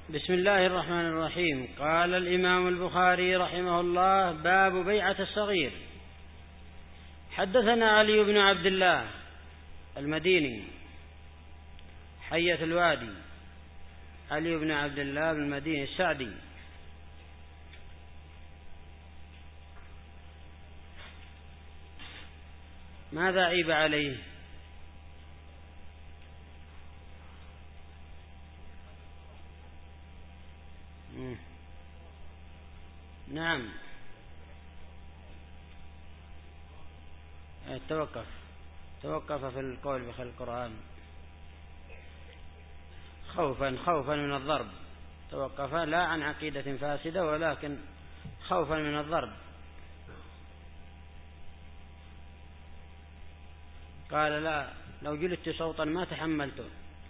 بسم الله الرحمن الرحيم. قال الإمام البخاري رحمه الله: باب بيعة الصغير. حدثنا علي بن عبد الله المديني حية الوادي، علي بن عبد الله بن المديني السعدي، ماذا عيب عليه؟ نعم، توقف في القول بخلق القرآن خوفا من الضرب. توقف لا عن عقيدة فاسدة، ولكن خوفا من الضرب. قال: لا، لو جلدت صوتا ما تحملته.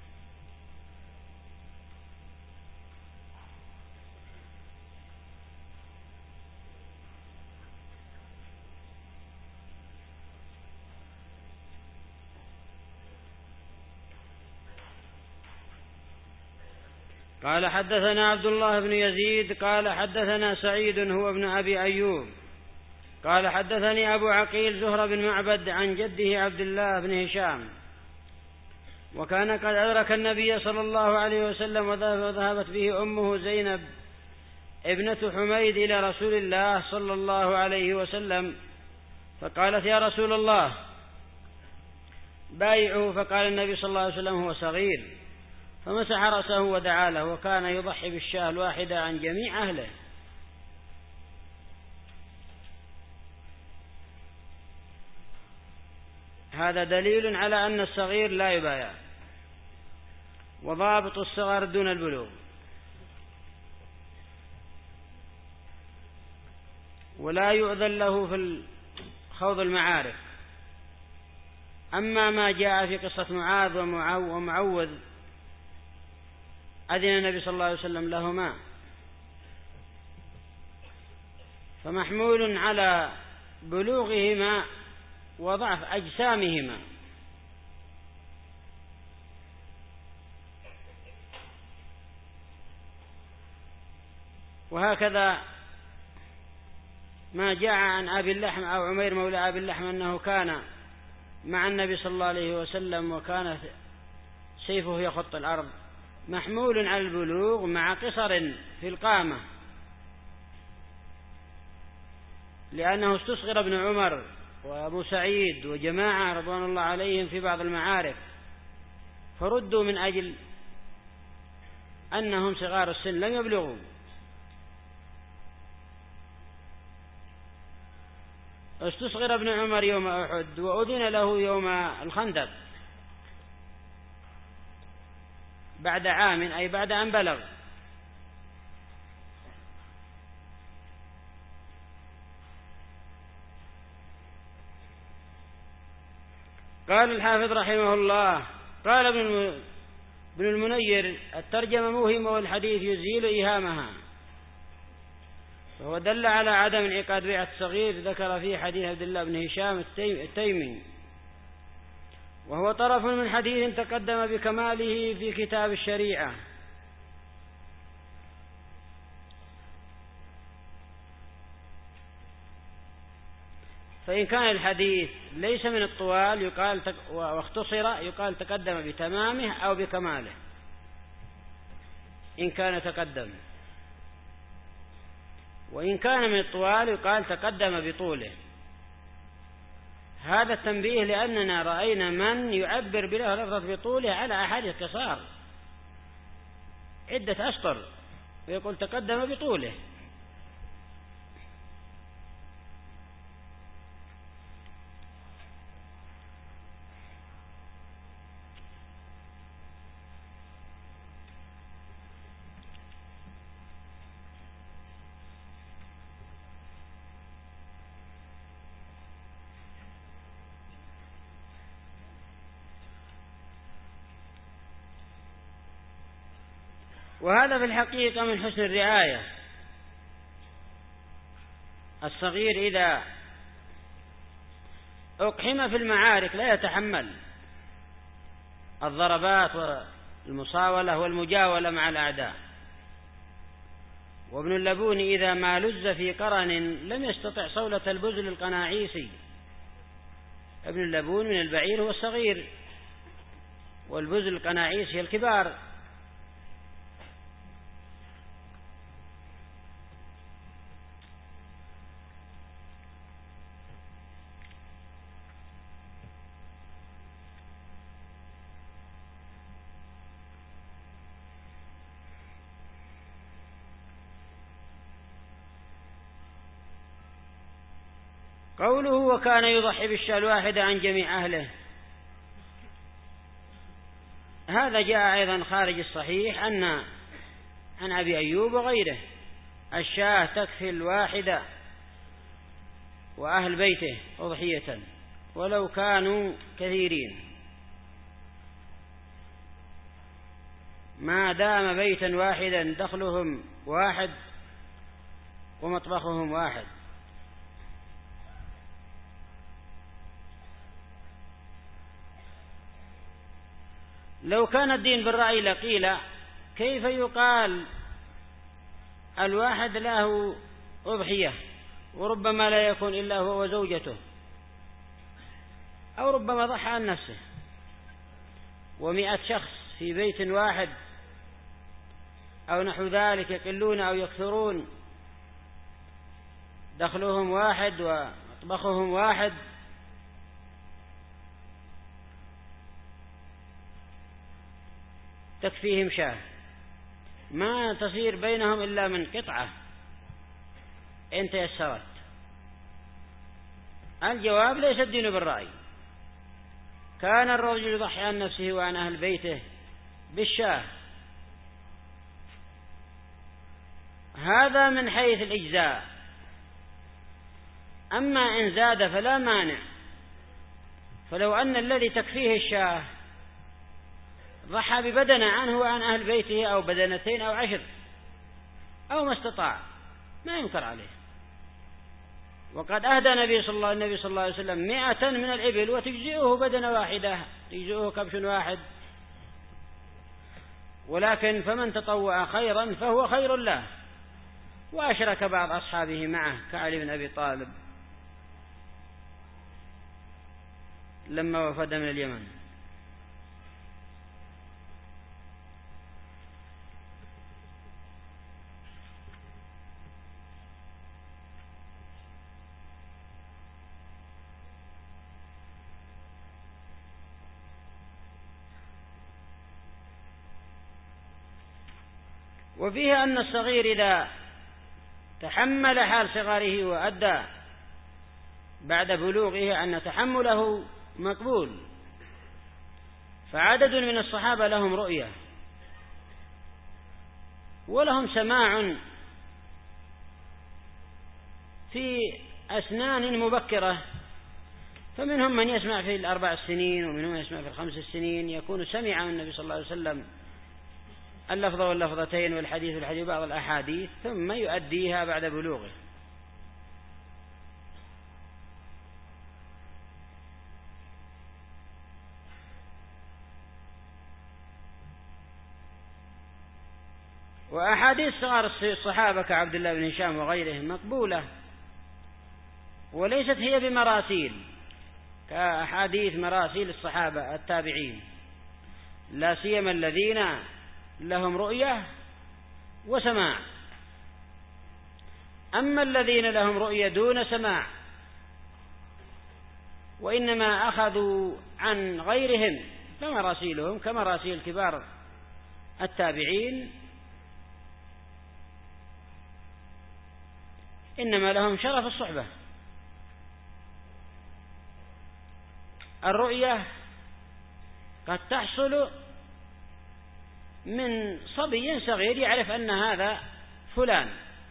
قال: حدثنا عبد الله بن يزيد قال: حدثنا سعيد هو ابن أبي أيوب قال: حدثني أبو عقيل زهر بن معبد عن جده عبد الله بن هشام، وكان قد أدرك النبي صلى الله عليه وسلم، وذهبت به أمه زينب ابنة حميد إلى رسول الله صلى الله عليه وسلم، فقالت: يا رسول الله، بايعه. فقال النبي صلى الله عليه وسلم: هو صغير. فمسح رأسه ودعا له، وكان يضحي بالشاة الواحدة عن جميع أهله. هذا دليل على أن الصغير لا يبايع، وضابط الصغر دون البلوغ، ولا يؤذن له في خوض المعارك. أما ما جاء في قصة معاذ ومعوذ، أذن النبي صلى الله عليه وسلم لهما، فمحمول على بلوغهما وضعف أجسامهما. وهكذا ما جاء عن أبي اللحم أو عمير مولى أبي اللحم أنه كان مع النبي صلى الله عليه وسلم، وكان سيفه يخط الأرض، محمول على البلوغ مع قصر في القامة، لأنه استصغر ابن عمر وأبو سعيد وجماعة رضوان الله عليهم في بعض المعارك، فردوا من أجل أنهم صغار السن لم يبلغوا. استصغر ابن عمر يوم أحد، وأذن له يوم الخندق بعد عام، أي بعد أن بلغ. قال الحافظ رحمه الله: قال ابن المنير: الترجمة موهمة والحديث يزيل إيهامها، فهو دل على عدم انعقاد بيعة الصغير. ذكر فيه حديث عبد الله بن هشام التيمي، وهو طرف من حديث تقدم بكماله في كتاب الشريعة. فإن كان الحديث ليس من الطوال يقال واختصر يقال تقدم بتمامه أو بكماله إن كان تقدم، وإن كان من الطوال يقال تقدم بطوله. هذا التنبيه لأننا رأينا من يعبر بلفظة بطوله على أحاديث قصار عدة أسطر، ويقول تقدم بطوله. وهذا في الحقيقة من حسن الرعاية. الصغير إذا أقحم في المعارك لا يتحمل الضربات والمصاولة والمجاولة مع الأعداء، وابن اللبون إذا ما لز في قرن لم يستطع صولة البزل القناعيسي. ابن اللبون من البعير هو الصغير، والبزل القناعيسي الكبار. قوله وكان يضحي بالشاة الواحدة عن جميع أهله، هذا جاء أيضا خارج الصحيح أن عن أبي أيوب وغيره الشاة تكفي الواحدة وأهل بيته أضحية ولو كانوا كثيرين، ما دام بيتا واحدا دخلهم واحد ومطبخهم واحد. لو كان الدين بالرأي لقيل كيف يقال الواحد له أضحية وربما لا يكون إلا هو وزوجته، أو ربما ضحى عن نفسه، 100 شخص في بيت واحد أو نحو ذلك يقلون أو يكثرون دخلهم واحد ومطبخهم واحد، تكفيهم شاة ما تصير بينهم إلا من قطعة إن تيسرت. الجواب ليس الدين بالرأي، كان الرجل يضحي عن نفسه وعن أهل بيته بالشاة، هذا من حيث الإجزاء. أما إن زاد فلا مانع، فلو أن الذي تكفيه الشاة ضحى ببدنة عنه وعن أهل بيته أو بدنتين أو 10 أو ما استطاع ما ينكر عليه. وقد أهدى النبي صلى الله عليه وسلم 100 من الإبل وتجزئه بدنة واحدة، تجزئه كبش واحد، ولكن فمن تطوع خيرا فهو خير له. وأشرك بعض أصحابه معه كعلي بن أبي طالب لما وفد من اليمن. وفيه أن الصغير إذا تحمل حال صغاره وأدى بعد بلوغه أن تحمله مقبول، فعدد من الصحابة لهم رؤية ولهم سماع في أسنان مبكرة، فمنهم من يسمع في 4 سنين ومنهم من يسمع في 5 سنين، يكون سمع من النبي صلى الله عليه وسلم اللفظ واللفظتين والحديث والحديث بعض الأحاديث ثم يؤديها بعد بلوغه. وأحاديث صغار الصحابة كعبد الله بن هشام وغيره مقبولة وليست هي بمراسيل كأحاديث مراسيل الصحابة التابعين، لا سيما الذين لهم رؤية وسماع. أما الذين لهم رؤية دون سماع وإنما أخذوا عن غيرهم فمراسيلهم كمراسيل كبار التابعين، إنما لهم شرف الصحبة. الرؤية قد تحصل من صبي صغير يعرف أن هذا فلان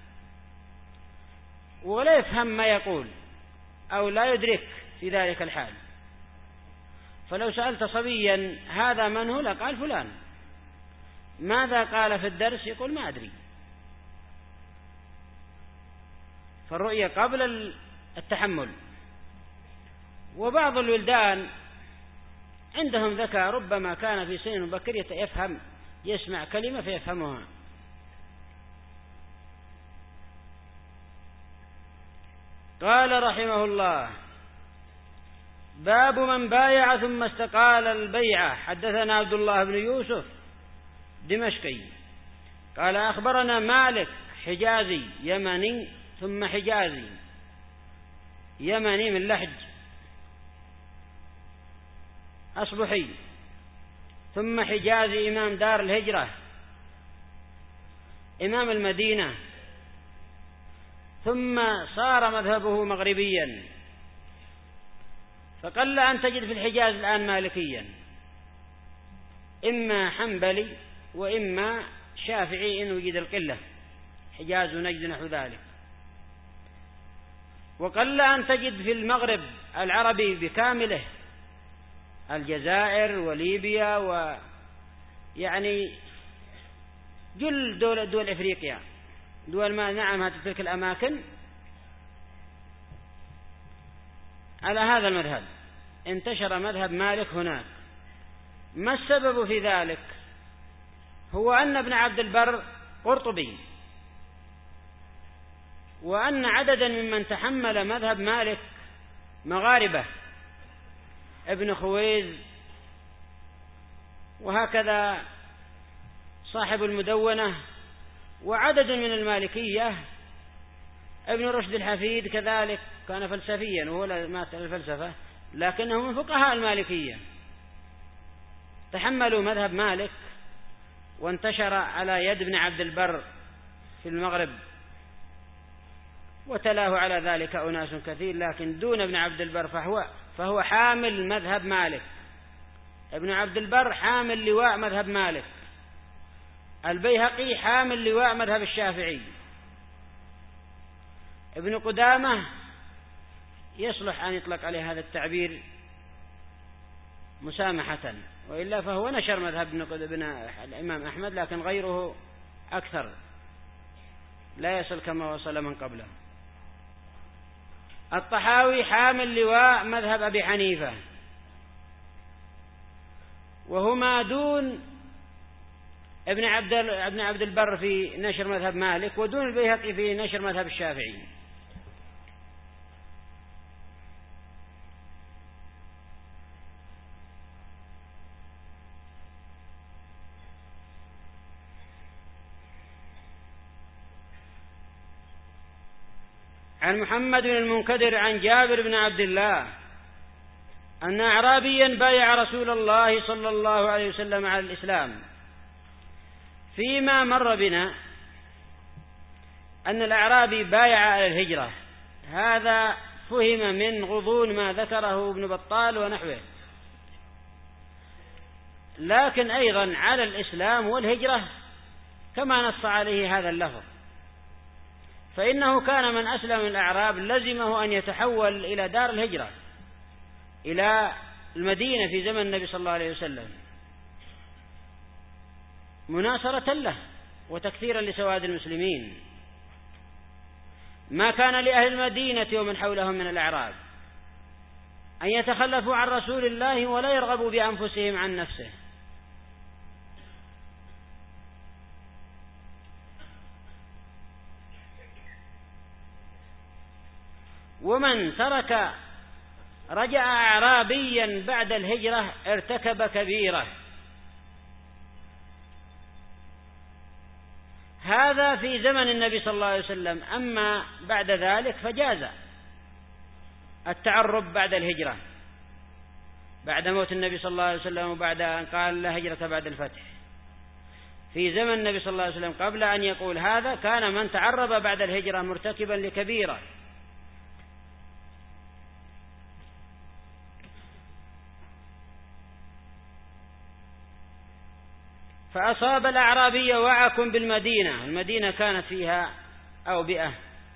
ولا يفهم ما يقول أو لا يدرك في ذلك الحال، فلو سألت صبيا هذا من هو لقال فلان، ماذا قال في الدرس يقول ما أدري. فالرؤية قبل التحمل. وبعض الولدان عندهم ذكاء ربما كان في سن مبكر يفهم، يسمع كلمة فيفهمها، قال رحمه الله: باب من بايع ثم استقال البيعة. حدثنا عبد الله بن يوسف دمشقي قال أخبرنا مالك حجازي يمني ثم حجازي، يمني من لحج، أصبحي، ثم حجازي إمام دار الهجرة إمام المدينة، ثم صار مذهبه مغربيا، فقل أن تجد في الحجاز الآن مالكيا، إما حنبلي وإما شافعي إن وجد القلة، حجاز ونجد نحو ذلك. وقل أن تجد في المغرب العربي بكامله، الجزائر وليبيا ويعني جل دول إفريقيا، دول ما نعم تلك الأماكن على هذا المذهب، انتشر مذهب مالك هناك. ما السبب في ذلك؟ هو أن ابن عبد البر قرطبي، وأن عددا ممن تحمل مذهب مالك مغاربة، ابن خويز، وهكذا صاحب المدونة، وعدد من المالكية، ابن رشد الحفيد كذلك كان فلسفيا وهو مات الفلسفة، لكنه من فقهاء المالكية، تحملوا مذهب مالك وانتشر على يد ابن عبد البر في المغرب، وتلاه على ذلك أناس كثير، لكن دون ابن عبد البر فهو حامل مذهب مالك. ابن عبد البر حامل لواء مذهب مالك، البيهقي حامل لواء مذهب الشافعي، ابن قدامة يصلح أن يطلق عليه هذا التعبير مسامحة، وإلا فهو نشر مذهب ابن الإمام أحمد، لكن غيره أكثر لا يصل كما وصل من قبله. الطحاوي حامل لواء مذهب أبي حنيفة، وهما دون ابن عبد البر في نشر مذهب مالك، ودون البيهقي في نشر مذهب الشافعي. عن محمد بن المنكدر عن جابر بن عبد الله أن أعرابيا بايع رسول الله صلى الله عليه وسلم على الإسلام. فيما مر بنا أن الأعرابي بايع على الهجرة، هذا فهم من غضون ما ذكره ابن بطال ونحوه، لكن أيضا على الإسلام والهجرة كما نص عليه هذا اللفظ، فإنه كان من أسلم من الأعراب لزمه أن يتحول إلى دار الهجرة، إلى المدينة في زمن النبي صلى الله عليه وسلم، مناصرة له وتكثيرا لسواد المسلمين. ما كان لأهل المدينة ومن حولهم من الأعراب أن يتخلفوا عن رسول الله ولا يرغبوا بأنفسهم عن نفسه، ومن ترك رجع أعرابيا بعد الهجرة ارتكب كبيرة. هذا في زمن النبي صلى الله عليه وسلم، أما بعد ذلك فجاز التعرب بعد الهجرة، بعد موت النبي صلى الله عليه وسلم، وبعد أن قال لا هجرة بعد الفتح. في زمن النبي صلى الله عليه وسلم قبل أن يقول هذا كان من تعرب بعد الهجرة مرتكبا لكبيرة. فأصاب الأعرابي وعك بالمدينة، المدينة كانت فيها أوبئة،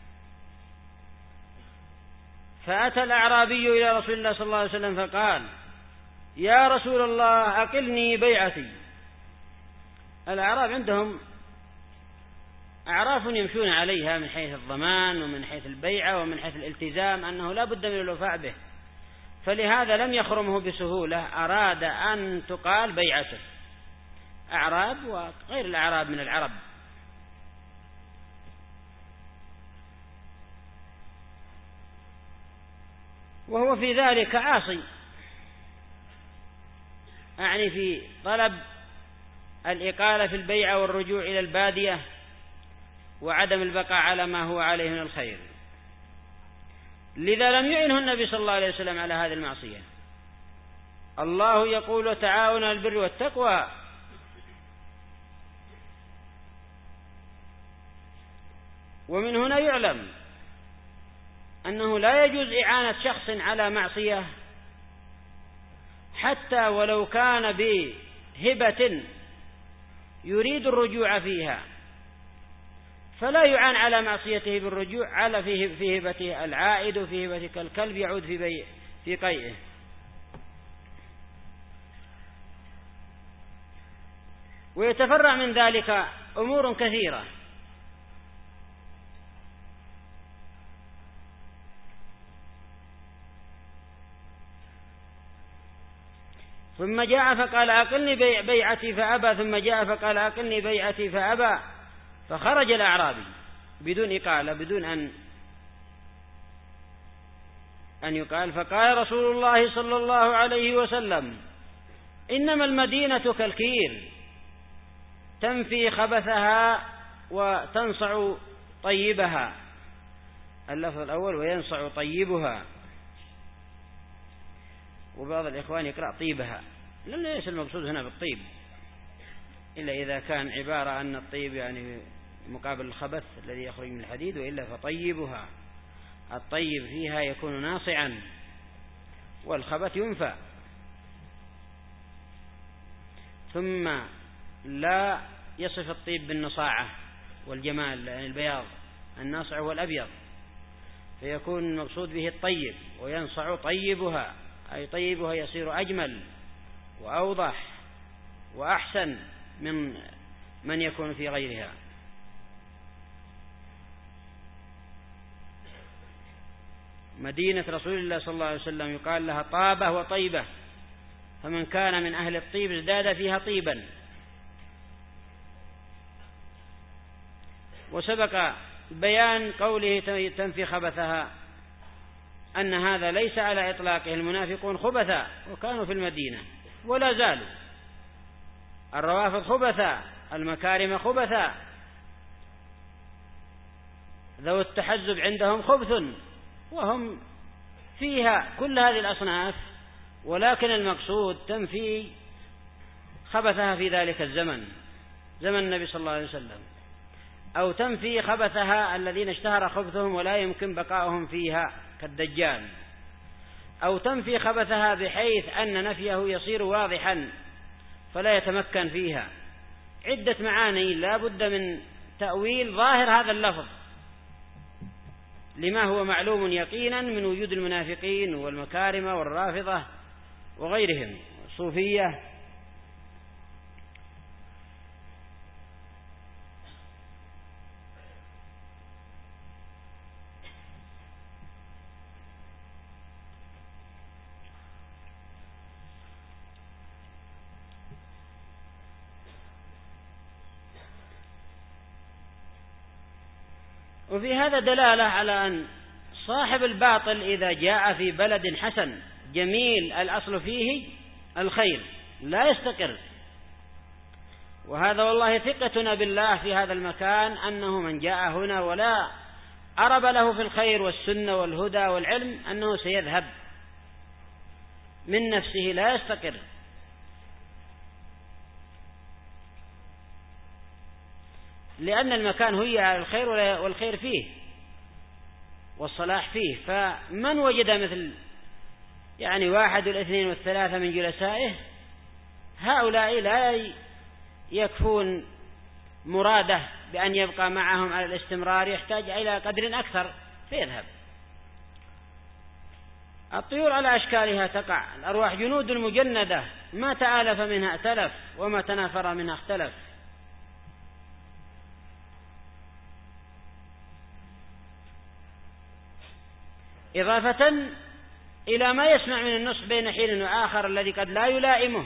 فأتى الأعرابي إلى رسول الله صلى الله عليه وسلم فقال: يا رسول الله أقلني بيعتي. الأعراب عندهم أعراف يمشون عليها من حيث الضمان ومن حيث البيعة ومن حيث الالتزام، أنه لا بد من الوفاء به، فلهذا لم يخرمه بسهولة، أراد أن تقال بيعته، أعراب وغير الأعراب من العرب. وهو في ذلك عاصي، أعني في طلب الإقالة في البيعة والرجوع إلى البادية وعدم البقاء على ما هو عليه من الخير. لذا لم يعنه النبي صلى الله عليه وسلم على هذه المعصية. الله يقول تعاونوا على البر والتقوى، ومن هنا يعلم أنه لا يجوز إعانة شخص على معصية حتى ولو كان بهبة يريد الرجوع فيها، فلا يعان على معصيته بالرجوع على في هبته العائد في هبته، كالكلب يعود في قيئه. ويتفرع من ذلك أمور كثيرة. ثم جاء فقال أقلني بيعتي فأبى، ثم جاء فقال أقلني بيعتي فأبى، فخرج الأعرابي بدون إقالة، بدون أن يقال، فقال رسول الله صلى الله عليه وسلم: إنما المدينة كالكير تنفي خبثها وتنصع طيبها. اللفظ الأول وينصع طيبها، وبعض الإخوان يقرأ طيبها، لأن ليس المقصود هنا بالطيب إلا إذا كان عبارة عن الطيب يعني مقابل الخبث الذي يخرج من الحديد، وإلا فطيبها، الطيب فيها يكون ناصعا والخبث ينفى. ثم لا يصف الطيب بالنصاعة والجمال، يعني البياض، الناصع والأبيض، فيكون المقصود به الطيب. وينصع طيبها، أي طيبها يصير أجمل وأوضح وأحسن من يكون في غيرها. مدينة رسول الله صلى الله عليه وسلم يقال لها طابة وطيبة، فمن كان من أهل الطيب ازداد فيها طيبا. وسبق بيان قوله تنفي خبثها أن هذا ليس على إطلاقه، المنافقون خبثا وكانوا في المدينة ولا زالوا، الروافض خبثا، المكارم خبثا، ذو التحزب عندهم خبث، وهم فيها كل هذه الأصناف، ولكن المقصود تنفي خبثها في ذلك الزمن، زمن النبي صلى الله عليه وسلم، أو تنفي خبثها الذين اشتهر خبثهم ولا يمكن بقاؤهم فيها كالدجال، أو تنفي خبثها بحيث أن نفيه يصير واضحا فلا يتمكن فيها. عدة معاني لا بد من تأويل ظاهر هذا اللفظ لما هو معلوم يقينا من وجود المنافقين والمكارمة والرافضة وغيرهم الصوفية. وفي هذا دلالة على أن صاحب الباطل إذا جاء في بلد حسن جميل الأصل فيه الخير لا يستقر. وهذا والله ثقتنا بالله في هذا المكان أنه من جاء هنا ولا أرب له في الخير والسنة والهدى والعلم أنه سيذهب من نفسه لا يستقر. لأن المكان هي على الخير والخير فيه والصلاح فيه. فمن وجد مثل يعني 1 و2 و3 من جلسائه، هؤلاء لا يكفون مراده بأن يبقى معهم على الاستمرار، يحتاج إلى قدر أكثر فيذهب. الطيور على أشكالها تقع، الأرواح جنود مجندة، ما تآلف منها ائتلف وما تنافر منها اختلف. إضافة إلى ما يسمع من النصح بين حين وآخر الذي قد لا يلائمه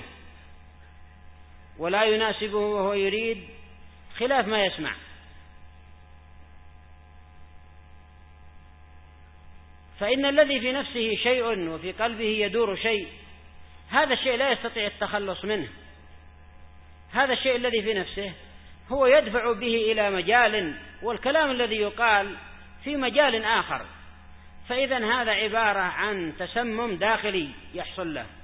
ولا يناسبه وهو يريد خلاف ما يسمع. فإن الذي في نفسه شيء وفي قلبه يدور شيء، هذا الشيء لا يستطيع التخلص منه. هذا الشيء الذي في نفسه هو يدفع به إلى مجال، والكلام الذي يقال في مجال آخر، فإذا هذا عبارة عن تسمم داخلي يحصل له.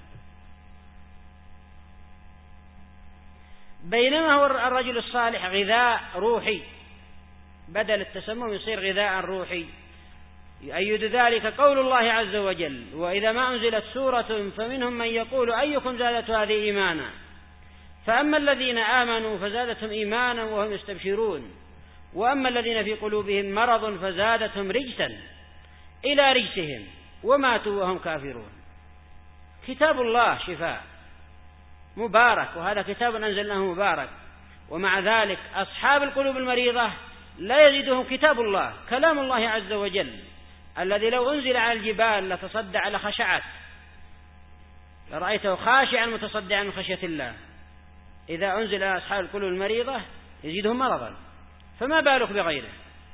بينما هو الرجل الصالح غذاء روحي، بدل التسمم يصير غذاء روحي. يؤيد ذلك قول الله عز وجل: وإذا ما أنزلت سورة فمنهم من يقول أيكم زادت هذه إيمانا، فأما الذين آمنوا فزادتهم إيمانا وهم يستبشرون، وأما الذين في قلوبهم مرض فزادتهم رجسا إلى رجسهم وماتوا وهم كافرون. كتاب الله شفاء مبارك، وهذا كتاب أنزلناه مبارك، ومع ذلك أصحاب القلوب المريضة لا يزيدهم كتاب الله، كلام الله عز وجل الذي لو أنزل على الجبال لتصدع لخشعت، لرأيته خاشعا متصدعا من خشية الله. إذا أنزل على أصحاب القلوب المريضة يزيدهم مرضا، فما بالك بغيره.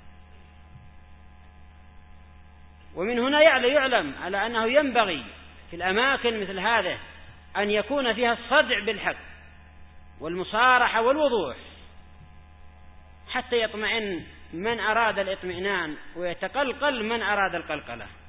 ومن هنا يعلم على أنه ينبغي في الأماكن مثل هذه أن يكون فيها الصدع بالحق والمصارحة والوضوح، حتى يطمئن من أراد الاطمئنان ويتقلقل من أراد القلقلة.